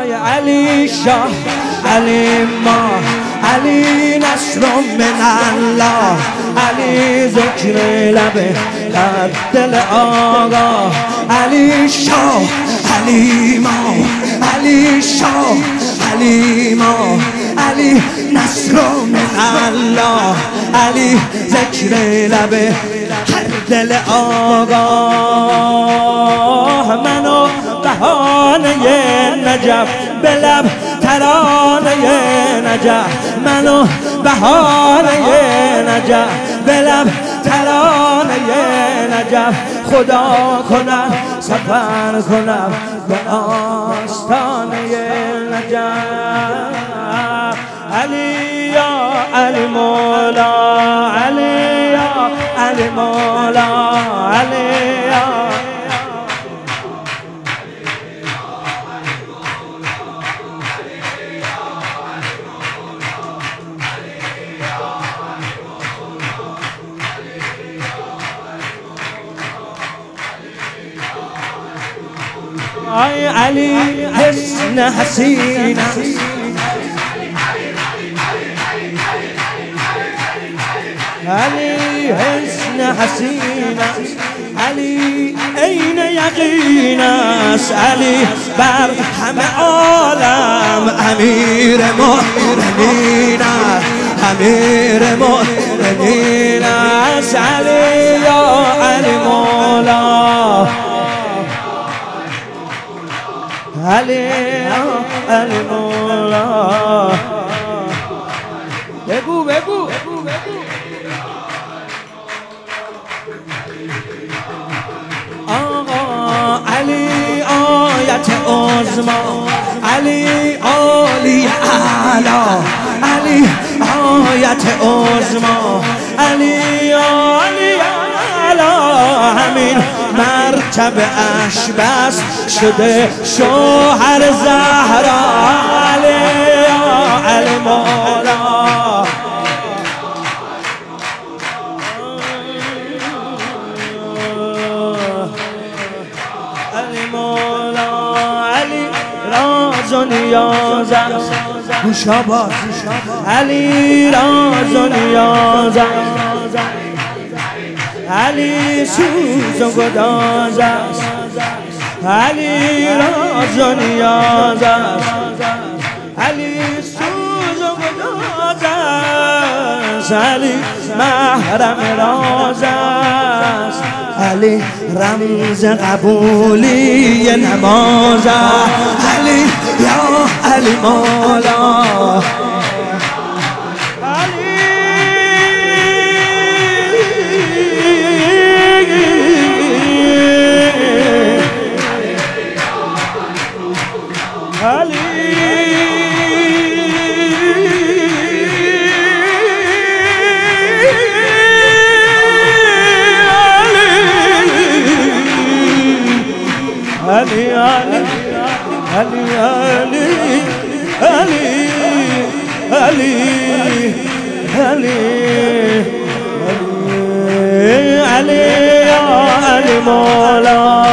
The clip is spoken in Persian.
علی شاه علی ما علی نصر من الله علی ذکر لب در دل آقا علی شاه علی ما علی شاه علی ما علی نصر من الله علی ذکر لب در دل آقا منو بهانه نجف به لب ترانه نجف منو بهانه نجف به لب ترانه نجف خدا کنم سفر کنم به آستانه نجف علی یا علی مولا علی یا علی مولا علی یا آی علی حسن حسینه علی حسن حسینه علی عین یقین است علی بر همه عالم امیر مؤمنین امیر مؤمنین است علی یا علی مولا علی علی مولا بگو بگو آقا علی آیت عظما علی عالی اعلا علی آیت عظما علی عالی اعلا همین مرتبه اش بس شده شوهر زهرا علی علی مولا علی مولا علی راز و نیاز است گوشاباز علی راز و نیاز است علی سوز و گداز است علی راز و نیاز است علی سوز و گداز است علی محرم راز است علی رمز قبولی نماز است علی یا علی مولا علی علی علی علی علی علی علی علی یا علی مولا